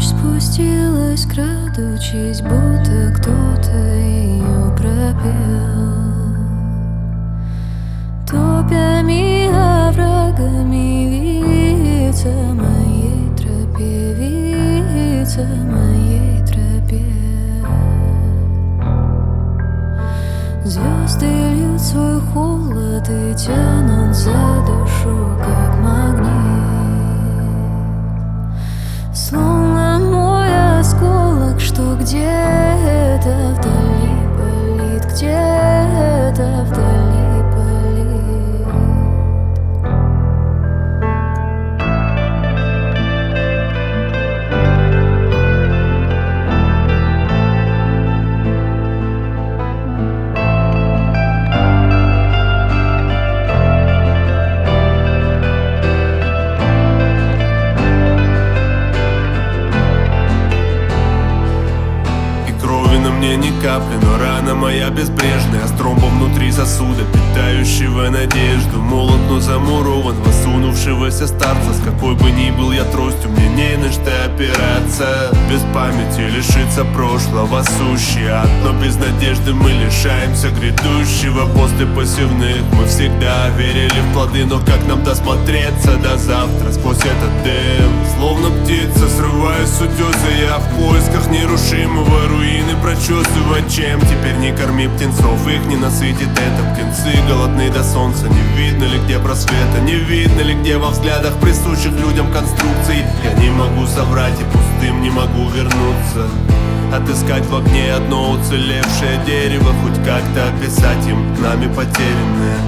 Ночь спустилась, крадучись, будто кто-то ее пропел. Топями, оврагами виться моей тропе, виться моей тропе. Звезды льют свой холод и тянут за душу, как магнит. Словно мой осколок, что где-то вдали болит, где-то вдали болит. Мне ни капли, но рана моя безбрежная, стромба внутри сосуда, питающего надежду. Молот, но замурован в осунувшегося старца. С какой бы ни был я тростью, мне не на что опираться. Без памяти лишиться прошлого сущий ад, но без надежды мы лишаемся грядущего. После посевных мы всегда верили в плоды, но как нам досмотреться до завтра сквозь этот дым? Словно птица, срываясь с утеса, я в поисках нерушимого руины прочесывать. Чем теперь не корми птенцов, их не насытит это. Птенцы голодны до солнца, не видно ли где просвета, не видно ли где во взглядах присущих людям конструкций. Я не могу соврать и пустым не могу вернуться. Отыскать в огне одно уцелевшее дерево, хоть как-то описать им нами потерянное.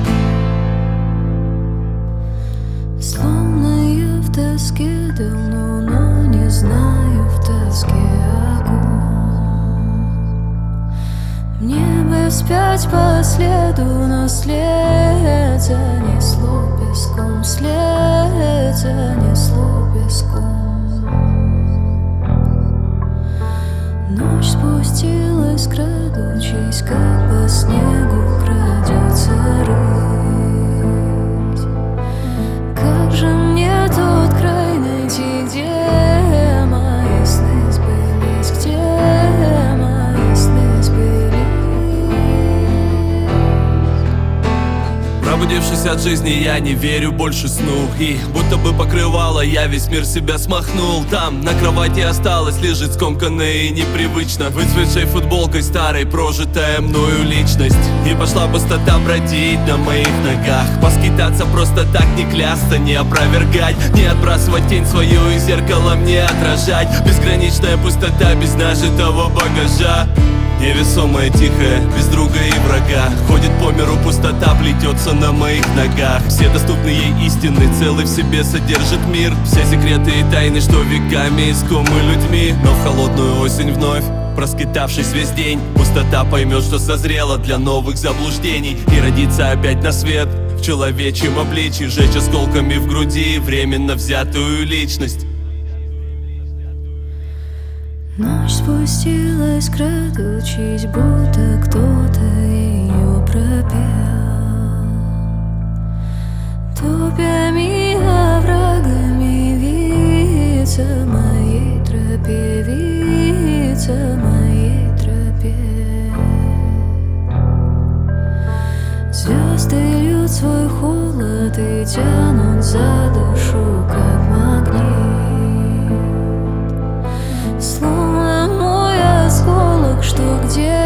Словно я в тоске давно, но не знаю в тоске огонь. Мне бы вспять по следу, но след занесло песком, след занесло песком. Ночь спустилась, крадучись, как по снегу крадется рысь. Как же мне тот край найти, где мои сны сбылись, где мои сны сбылись? Пробудившись от жизни, я не верю больше сну. И будто бы покрывало, я весь мир себя смахнул. Там на кровати осталось лежит скомканная и непривычно выцветшей футболкой старой прожитая мною личность. И пошла пустота бродить на моих ногах, поскитаться просто так, не клясться, не опровергать, не отбрасывать тень свою и зеркалом не отражать. Безграничная пустота без нажитого багажа. Невесомая, тихая, без друга и врага. Ходит по миру пустота, плетется на моих ногах. Все доступные ей истины целый в себе содержит мир. Все секреты и тайны, что веками искомы людьми. Но в холодную осень вновь, проскитавшись весь день, пустота поймет, что созрела для новых заблуждений. И родится опять на свет в человечьем обличии, жечь осколками в груди временно взятую личность. Ночь спустилась, крадучись, будто кто-то ее пропел. Топями, оврагами виться моей тропе, виться моей тропе. Звезды льют свой холод и тянут за душу, как магнит. Словно мой осколок, что где